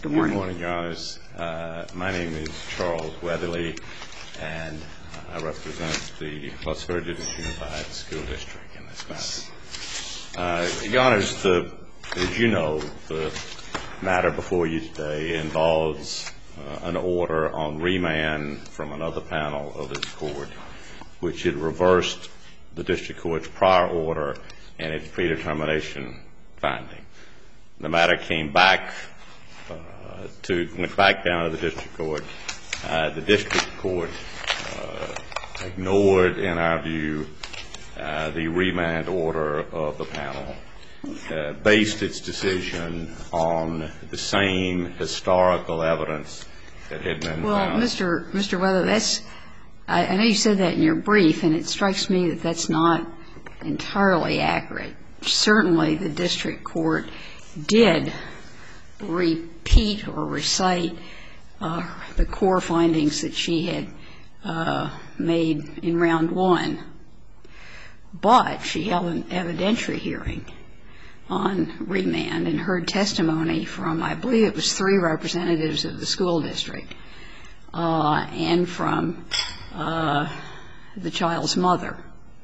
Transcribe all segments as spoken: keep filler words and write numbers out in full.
Good morning. Good morning, Your Honors. Uh, my name is Charles Weatherly, and I represent the Las Verdes Unified School District in this matter. Uh, Your Honors, the, as you know, the matter before you today involves uh, an order on remand from another panel of this court, which had reversed the district court's prior order and its predetermination finding. The matter came back uh, to went back down to the district court. Uh, the district court uh, ignored, in our view, uh, the remand order of the panel, uh, based its decision on the same historical evidence that had been well, found. Well, Mister Mister Weather, that's I, I know you said that in your brief, and it strikes me that that's not entirely accurate. Certainly, the district court did repeat or recite uh, the core findings that she had uh, made in round one, but she held an evidentiary hearing on remand and heard testimony from, I believe it was three representatives of the school district uh, and from uh, the child's mother.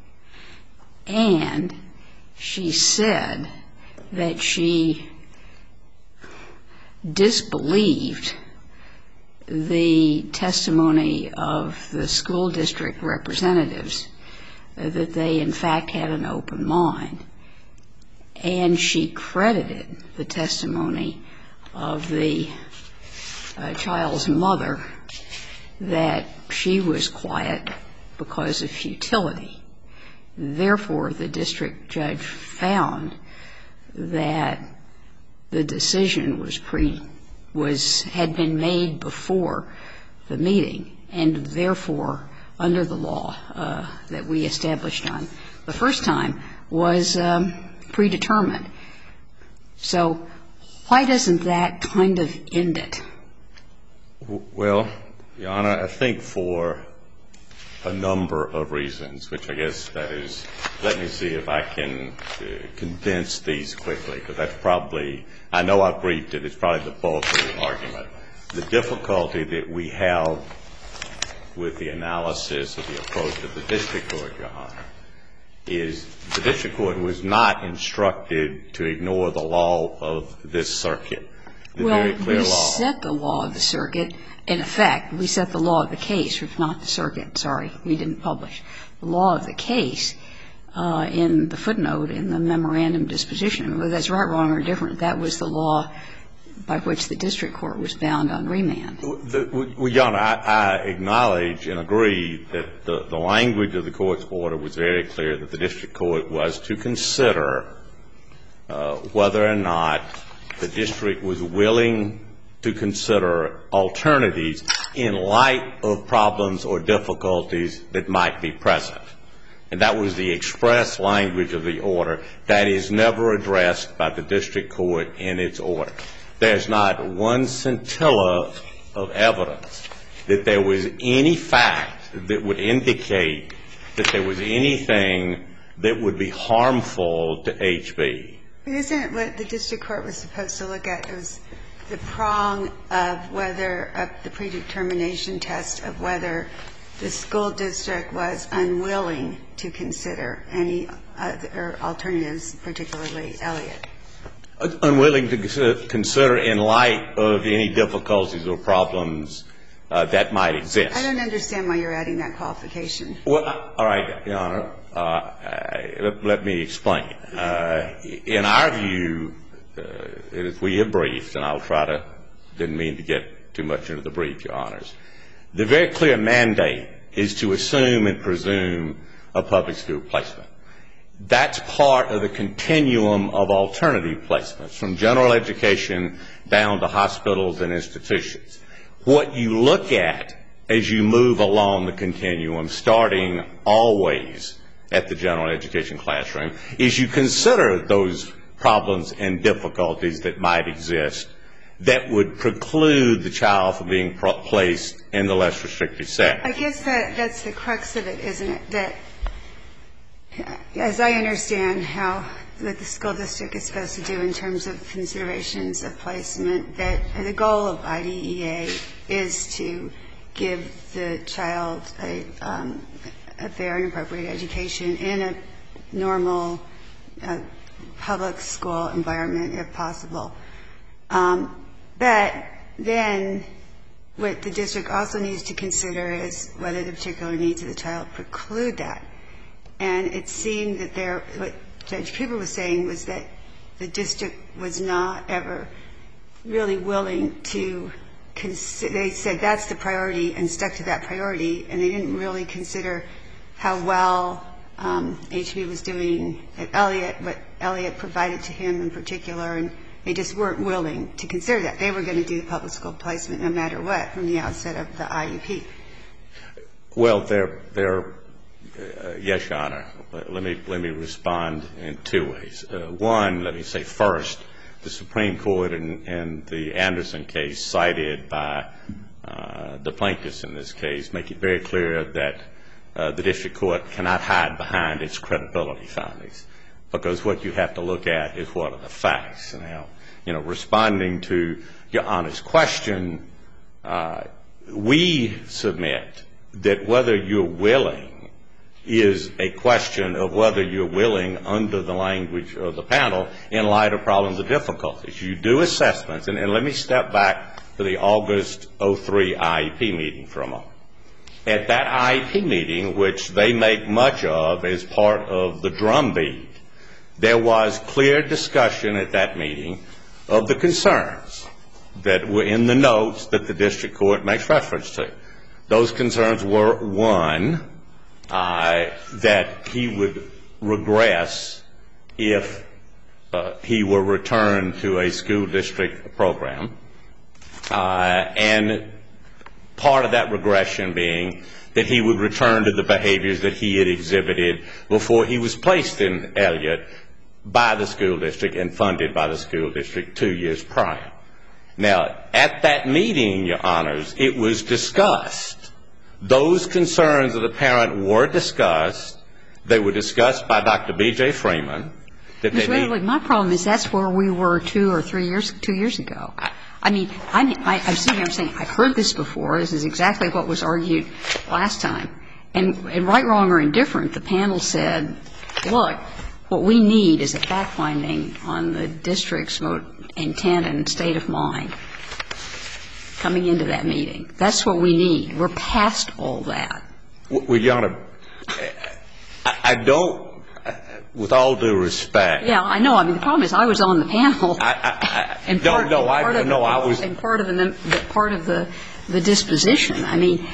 And she said that she disbelieved the testimony of the school district representatives, uh, that they in fact had an open mind. And she credited the testimony of the uh, child's mother that she was quiet because of futility. Therefore, the district judge found that the decision was pre was had been made before the meeting, and therefore, under the law uh, that we established on the first time, was um, predetermined. So, why doesn't that kind of end it? Well, Your Honor, I think for a number of reasons, which I guess that is, let me see if I can uh, condense these quickly, because that's probably, I know I've briefed it, it's probably the bulk of the argument. The difficulty that we have with the analysis of the approach of the district court, Your Honor, is the district court was not instructed to ignore the law of this circuit, the well, very clear we law. set the law of the circuit. In effect, we set the law of the case, if not the circuit. Sorry, we didn't publish. The law of the case uh, in the footnote in the memorandum disposition, whether that's right, wrong, or different, that was the law by which the district court was bound on remand. The, well, Your Honor, I, I acknowledge and agree that the, the language of the court's order was very clear that the district court was to consider uh, whether or not the district was willing to consider alternatives in light of problems or difficulties that might be present. And that was the express language of the order that is never addressed by the district court in its order. There's not one scintilla of evidence that there was any fact that would indicate that there was anything that would be harmful to H B. Isn't what the district court was supposed to look at? It was the prong of whether, of the predetermination test of whether the school district was unwilling to consider any other alternatives, particularly Elliott. Unwilling to consider in light of any difficulties or problems uh, that might exist. I don't understand why you're adding that qualification. Well, all right, Your Honor, uh, I, let me explain. Uh, in our view, uh, as we have briefed, and I'll try to, didn't mean to get too much into the brief, Your Honors, the very clear mandate is to assume and presume a public school placement. That's part of the continuum of alternative placements, from general education down to hospitals and institutions. What you look at as you move along the continuum, starting always at the general education classroom, is you consider those problems and difficulties that might exist that would preclude the child from being pro- placed in the less restrictive setting. I guess that that's the crux of it, isn't it? That, as I understand how what the school district is supposed to do in terms of considerations of placement, that the goal of I D E A is to give the child a, um, a fair and appropriate education in a normal uh, public school environment, if possible. Um, but then what the district also needs to consider is whether the particular needs of the child preclude that. And it seemed that there, what Judge Cooper was saying was that the district was not ever really willing to consider, they said that's the priority and stuck to that priority, and they didn't really consider how well um, H B was doing at Elliott, what Elliott provided to him in particular, and they just weren't willing to consider that. They were going to do the public school placement no matter what from the outset of the I E P. Well, they're, they're uh, yes, Your Honor. Let me, let me respond in two ways. Uh, one, let me say first, the Supreme Court in, in the Anderson case cited by uh, the plaintiffs in this case make it very clear that uh, the district court cannot hide behind its credibility findings, because what you have to look at is what are the facts. Now, you know, responding to Your Honor's question, uh, we submit that whether you're willing is a question of whether you're willing under the language of the panel in light of problems of difficulties. You do assessments, and, and let me step back to the August oh three I E P meeting for a moment. At that I E P meeting, which they make much of as part of the drumbeat, there was clear discussion at that meeting of the concerns that were in the notes that the district court makes reference to. Those concerns were, one, uh, that he would regress if uh, he were returned to a school district program, uh, and part of that regression being that he would return to the behaviors that he had exhibited before he was placed in Elliott by the school district and funded by the school district two years prior. Now, at that meeting, Your Honors, it was discussed. Those concerns of the parent were discussed. They were discussed by Doctor B J Freeman. That Miz they need. Weatherly, my problem is that's where we were two or three years, two years ago. I, I mean, I'm, I, I'm sitting here I'm saying I've heard this before. This is exactly what was argued last time. And, and right, wrong, or indifferent, the panel said, look, what we need is a fact-finding on the district's intent and state of mind coming into that meeting. That's what we need. We're past all that. Well, Your Honor, I, I don't, with all due respect. Yeah, I know. I mean, the problem is I was on the panel. I, I, I, and no, part, no, and I, part of no, the, I was. And part of the, the part of the, the disposition. I mean,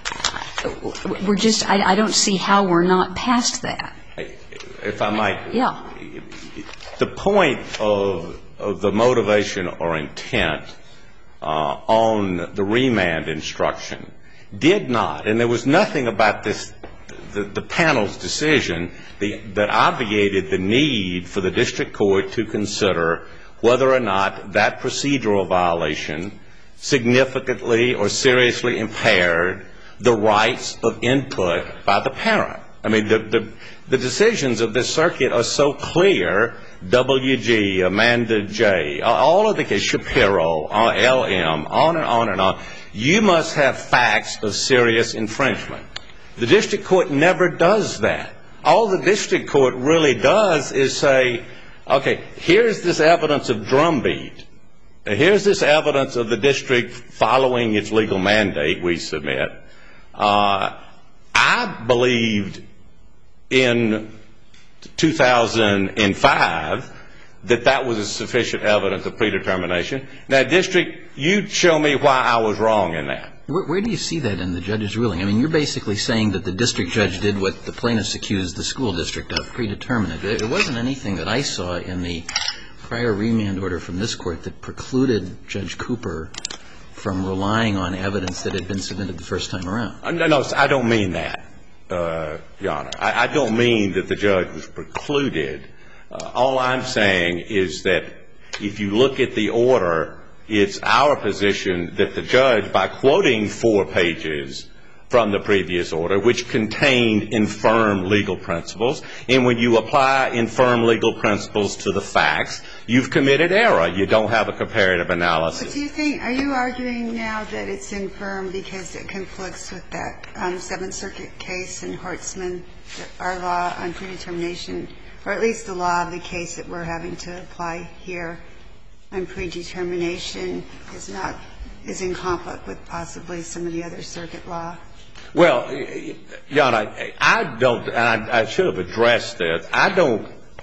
we're just, I, I don't see how we're not past that. If I might. Yeah. The point of, of the motivation or intent uh, on the remand instruction did not, and there was nothing about this, the, the panel's decision the, that obviated the need for the district court to consider whether or not that procedural violation significantly or seriously impaired the rights of input by the parent. I mean, the, the, the decisions of this circuit are so clear. W G, Amanda J, all of the cases, Shapiro, L M, on and on and on. You must have facts of serious infringement. The district court never does that. All the district court really does is say, okay, here's this evidence of drumbeat. Here's this evidence of the district following its legal mandate we submit. Uh, I believed in two thousand five that that was a sufficient evidence of predetermination. Now, district, you show me why I was wrong in that. Where, where do you see that in the judge's ruling? I mean, you're basically saying that the district judge did what the plaintiffs accused the school district of, predetermine it. There wasn't anything that I saw in the prior remand order from this court that precluded Judge Cooper from relying on evidence that had been submitted the first time around. No, no, I don't mean that, uh, Your Honor. I, I don't mean that the judge was precluded. Uh, all I'm saying is that if you look at the order, it's our position that the judge, by quoting four pages from the previous order, which contained infirm legal principles. And when you apply infirm legal principles to the facts, you've committed error. You don't have a comparative analysis. But do you think, are you arguing now that it's infirm because it conflicts with that um, Seventh Circuit case in Hortzman, our law on predetermination, or at least the law of the case that we're having to apply here on predetermination is not, is in conflict with possibly some of the other circuit law? Well, Jan, I, I don't, and I, I should have addressed this, I don't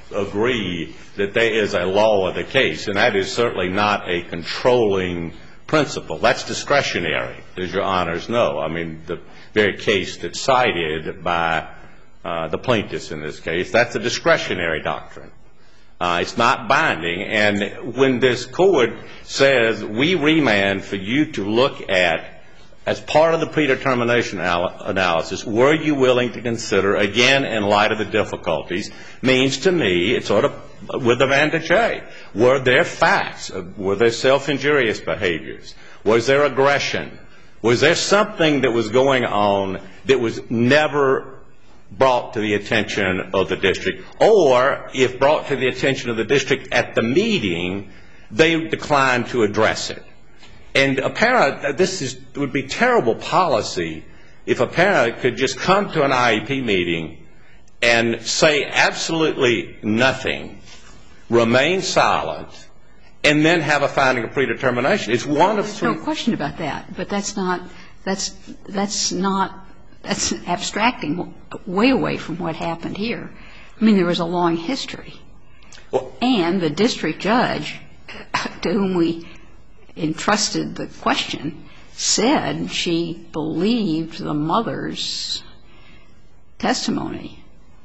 agree that there is a law of the case, and that is certainly not a controlling principle. That's discretionary, as your honors know. I mean, the very case that's cited by uh, the plaintiffs in this case, that's a discretionary doctrine. Uh, it's not binding. And when this court says, we remand for you to look at, as part of the predetermination analysis, were you willing to consider, again, in light of the difficulties, means to me, it's sort of with the Van de Jay. Were there facts? Were there self-injurious behaviors? Was there aggression? Was there something that was going on that was never brought to the attention of the district? Or, if brought to the attention of the district at the meeting, they declined to address it. And a parent, this is, would be terrible policy if a parent could just come to an I E P meeting and say absolutely nothing, remain silent, and then have a finding of predetermination. It's one of three. There's no question about that, but that's not, that's, that's not, that's abstracting way away from what happened here. I mean, there was a long history. Well, and the district judge, to whom we entrusted the question, said she believed the mother's testimony,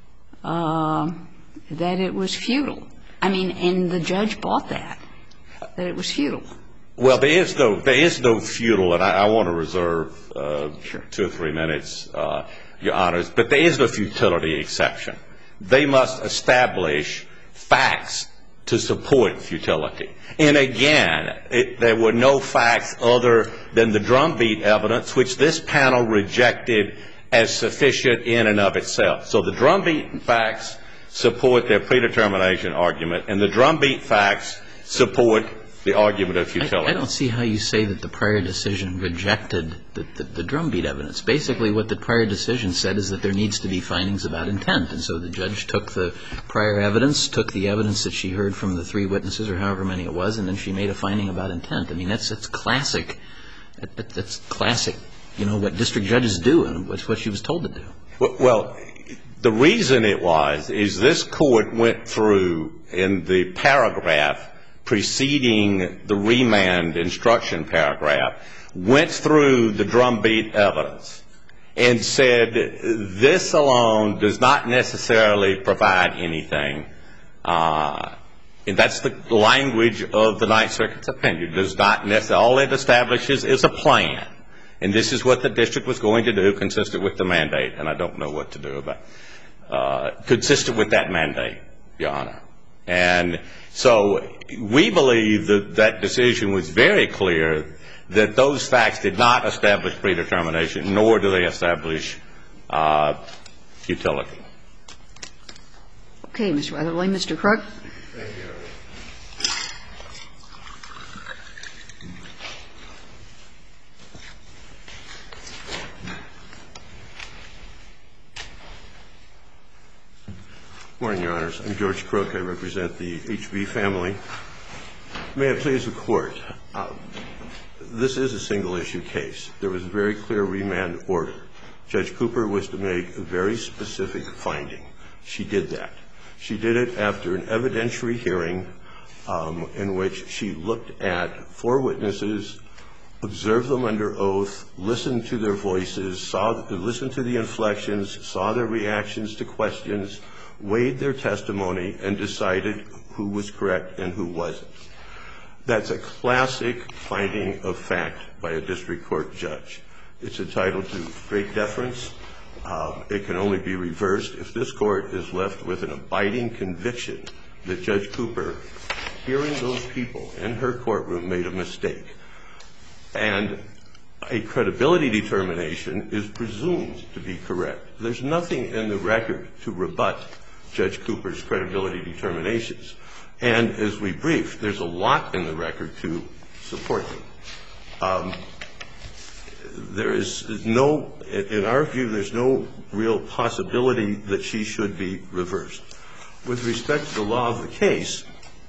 uh, that it was futile. I mean, and the judge bought that, that it was futile. Well, there is no, there is no futile, and I, I want to reserve uh, sure. two or three minutes, uh, your honors, but there is no futility exception. They must establish facts to support futility. And again, it, there were no facts other than the drumbeat evidence, which this panel rejected as sufficient in and of itself. So the drumbeat facts support their predetermination argument, and the drumbeat facts support the argument of futility. I, I don't see how you say that the prior decision rejected the, the, the drumbeat evidence. Basically, what the prior decision said is that there needs to be findings about intent. And so the judge took the prior evidence, took the evidence that she heard from the three witnesses or however many it was, and then she made a finding about intent. I mean, that's, that's classic. That, that's classic, you know, what district judges do, and what's what she was told to do. Well, well, the reason it was is this court went through in the paragraph preceding the remand instruction paragraph, went through the drumbeat evidence and said this alone does not necessarily provide anything. Uh, and that's the language of the Ninth Circuit's opinion. Does not necessarily, all it establishes is a plan. And this is what the district was going to do, consistent with the mandate. And I don't know what to do about it. Uh, consistent with that mandate, Your Honor. And so we believe that that decision was very clear that those facts did not establish predetermination, nor do they establish uh, futility. Okay, Mister Weatherly. Mister Crook. Thank you. Good morning, Your Honors. I'm George Crook. I represent the H B family. May it please the Court. Uh, this is a single-issue case. There was a very clear remand order. Judge Cooper was to make a very specific finding. She did that. She did it after an evidentiary hearing um, in which she looked at four witnesses, observed them under oath, listened to their voices, saw, listened to the inflections, saw their reactions to questions, weighed their testimony, and decided who was correct and who wasn't. That's a classic finding of fact by a district court judge. It's entitled to great deference. Um, it can only be reversed if this court is left with an abiding conviction that Judge Cooper, hearing those people in her courtroom, made a mistake. And a credibility determination is presumed to be correct. There's nothing in the record to rebut Judge Cooper's credibility determinations. And as we briefed, there's a lot in the record to support them. Um, there is no, in our view, there's no real possibility that she should be reversed. With respect to the law of the case,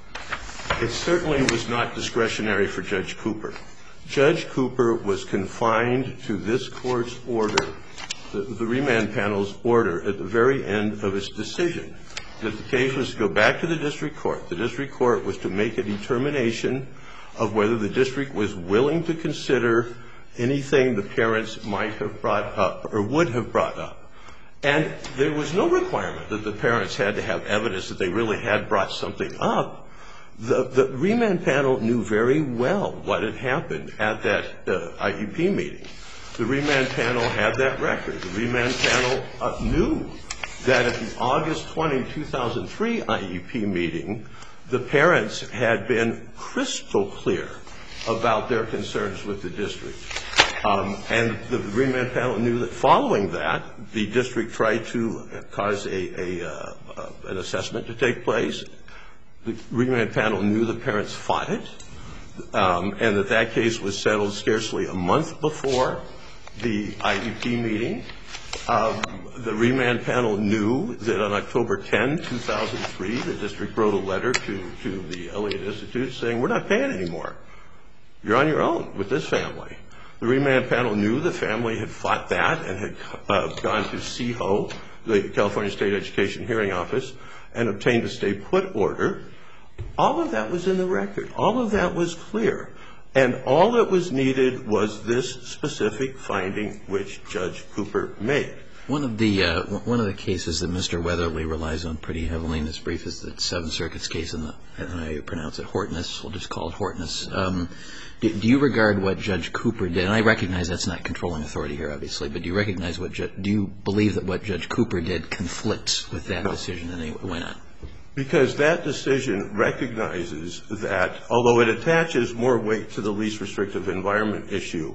it certainly was not discretionary for Judge Cooper. Judge Cooper was confined to this Court's order, the, the remand panel's order, at the very end of its decision, that the case was to go back to the district court. The district court was to make a determination of whether the district was willing to consider anything the parents might have brought up or would have brought up. And there was no requirement that the parents had to have evidence that they really had brought something up. The, the remand panel knew very well what had happened at that uh, I E P meeting. The remand panel had that record. The remand panel uh, knew that at the August twentieth, two thousand three I E P meeting, the parents had been crystal clear about their concerns with the district. Um, and the remand panel knew that following that, the district tried to cause a, a, uh, uh, an assessment to take place. The remand panel knew the parents fought it, um, and that that case was settled scarcely a month before the I E P meeting. Um, the remand panel knew that on October tenth, two thousand three, the district wrote a letter to, to the Elliott Institute saying, we're not paying anymore. You're on your own with this family. The remand panel knew the family had fought that and had uh, gone to C E H O, the California State Education Hearing Office, and obtained a stay put order. All of that was in the record. All of that was clear. And all that was needed was this specific finding which Judge Cooper made. One of the uh, one of the cases that Mister Weatherly relies on pretty heavily in this brief is the Seventh Circuit's case in the, and I pronounce it Hortness, we'll just call it Hortness. Um, do, do you regard what Judge Cooper did, and I recognize that's not controlling authority here, obviously, but do you recognize what, Ju- do you believe that what Judge Cooper did conflicts with that No. decision, and why not? Because that decision recognizes that, although it attaches more weight to the least restrictive environment issue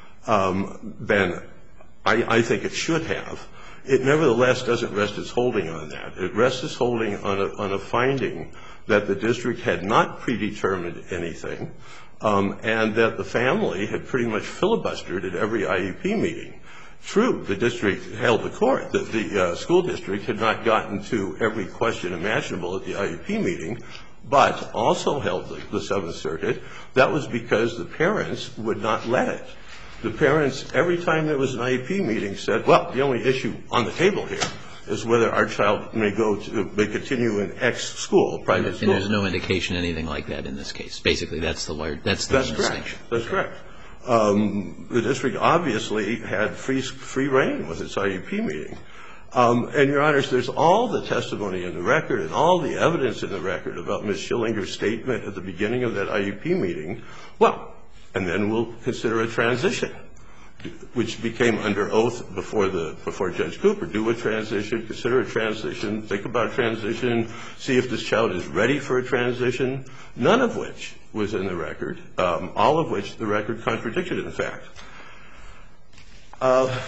um, than I, I think it should have, it nevertheless doesn't rest its holding on that. It rests its holding on a, on a finding that the district had not predetermined anything, um, and that the family had pretty much filibustered at every I E P meeting. True, the district held the court that the uh, school district had not gotten to every question imaginable at the I E P meeting, but also held the, the Seventh Circuit. That was because the parents would not let it. The parents, every time there was an I E P meeting, said, well, the only issue on the table here is whether our child may go to, may continue in X school, private and, school. And there's no indication anything like that in this case. Basically, that's the large, that's the That's distinction. correct. That's correct. Um, the district obviously had free free reign with its I E P meeting. Um, and, Your Honors, there's all the testimony in the record and all the evidence in the record about Miz Schillinger's statement at the beginning of that I E P meeting. Well, and then we'll consider a transition, which became under oath before the before Judge Cooper. Do a transition, consider a transition, think about a transition, see if this child is ready for a transition, none of which was in the record, um, all of which the record contradicted, in fact. Uh,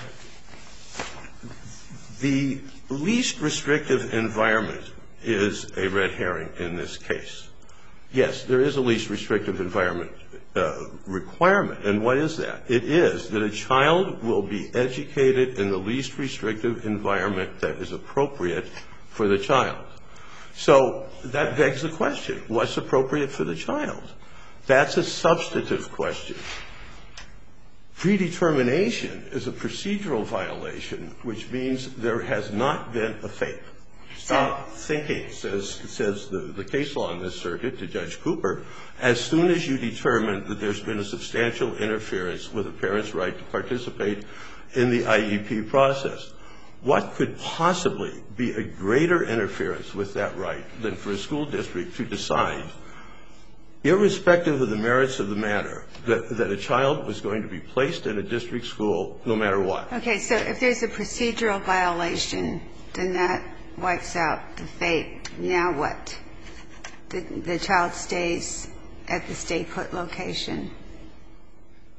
the least restrictive environment is a red herring in this case. Yes, there is a least restrictive environment uh, requirement. And what is that? It is that a child will be educated in the least restrictive environment that is appropriate for the child. So that begs the question, what's appropriate for the child? That's a substantive question. Predetermination is a procedural violation, which means there has not been a FAPE. Stop thinking, says, says the, the case law in this circuit to Judge Cooper, as soon as you determine that there's been a substantial interference with a parent's right to participate in the I E P process. What could possibly be a greater interference with that right than for a school district to decide, irrespective of the merits of the matter, that, that a child was going to be placed in a district school no matter what? Okay, so if there's a procedural violation, then that wipes out the FAPE. Now what? The, the child stays at the stay put location.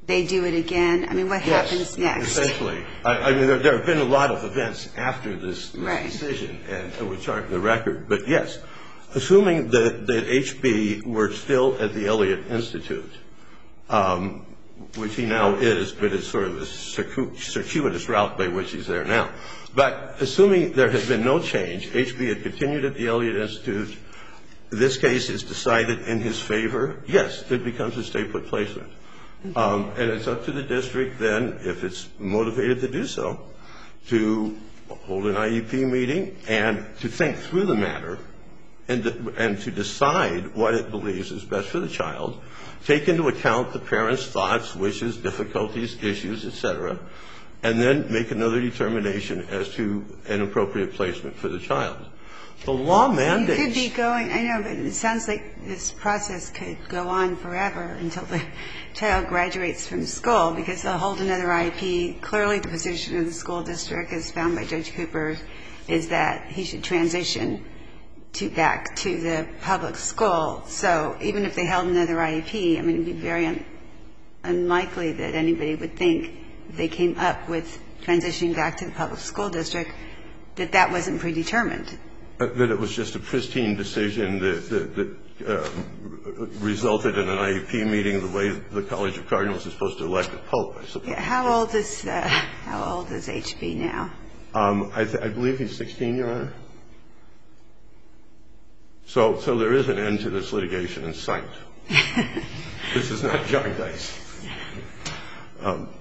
they do it again? I mean, what Yes, happens next? Essentially. I, I mean, there, there have been a lot of events after this, this Right. decision, and which aren't in the record. But yes, assuming that, that H B were still at the Elliott Institute, um, which he now is, but it's sort of a circu- circuitous route by which he's there now. But assuming there had been no change, H B had continued at the Elliott Institute, this case is decided in his favor, yes, it becomes a stay-put placement. Um, and it's up to the district then, if it's motivated to do so, to hold an I E P meeting and to think through the matter and to, and to decide what it believes is best for the child, take into account the parents' thoughts, wishes, difficulties, issues, et cetera, and then make another determination as to an appropriate placement for the child. The law mandates. It could be going, I know, but it sounds like this process could go on forever until the child graduates from school, because they'll hold another I E P. Clearly, the position of the school district, as found by Judge Cooper, is that he should transition to back to the public school. So even if they held another I E P, I mean, it would be very un- unlikely that anybody would think, if they came up with transitioning back to the public school district, that that wasn't predetermined. That it was just a pristine decision that, that, that uh, resulted in an I E P meeting the way the College of Cardinals is supposed to elect a pope, I suppose. Yeah, how old is uh, how old is H B now? Um, I, th- I believe he's sixteen, Your Honor. So, so there is an end to this litigation in sight. This is not junk dice. Um,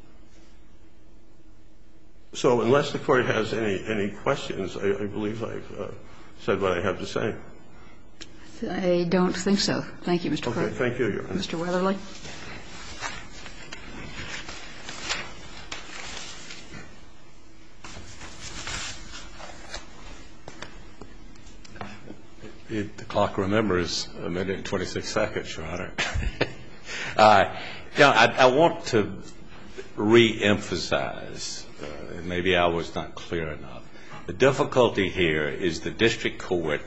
So unless the Court has any, any questions, I, I believe I've uh, said what I have to say. I don't think so. Thank you, Mister Okay, Crook. thank you, Your Honor. Mister Weatherly. It, the clock remembers a minute and twenty-six seconds, Your Honor. uh, you know, I, I want to re-emphasize, uh, and maybe I was not clear enough, the difficulty here is the district court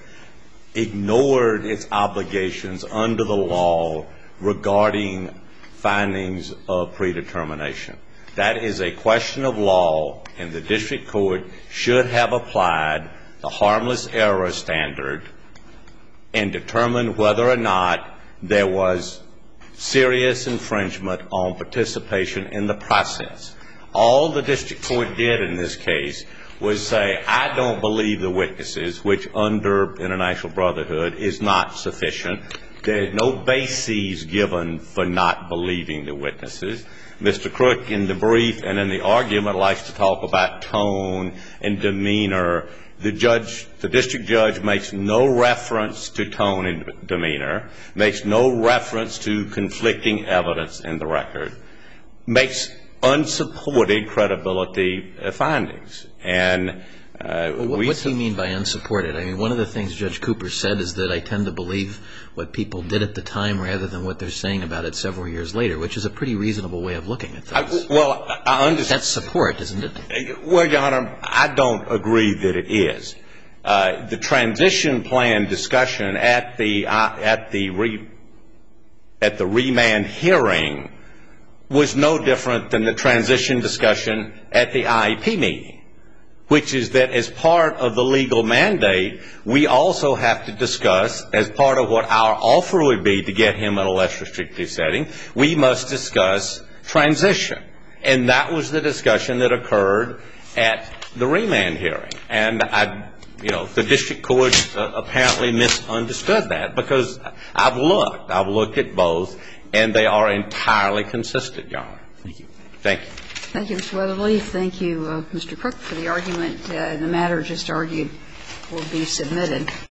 ignored its obligations under the law regarding findings of predetermination. That is a question of law, and the district court should have applied the harmless error standard and determined whether or not there was serious infringement on participation in the process. All the district court did in this case was say, I don't believe the witnesses, which under International Brotherhood is not sufficient. There are no bases given for not believing the witnesses. Mister Crook, in the brief and in the argument, likes to talk about tone and demeanor. The judge, the district judge makes no reference to tone and demeanor, makes no reference to conflicting evidence in the record, makes unsupported credibility findings. And uh, well, what, we what do you mean by unsupported? I mean, one of the things Judge Cooper said is that I tend to believe what people did at the time rather than what they're saying about it several years later, which is a pretty reasonable way of looking at things. I, well, I understand. That's support, isn't it? Well, Your Honor, I don't agree that it is. Uh, the transition plan discussion at the uh, at the re, at the remand hearing was no different than the transition discussion at the I E P meeting, which is that as part of the legal mandate, we also have to discuss, as part of what our offer would be to get him in a less restrictive setting, we must discuss transition. And that was the discussion that occurred at the remand hearing. And I, you know, the district court uh, apparently misunderstood that, because I've looked. I've looked at both, and they are entirely consistent, Your Honor. Thank you. Thank you. Thank you, Mister Weatherly. Thank you, uh, Mister Crook, for the argument. Uh, the matter just argued will be submitted.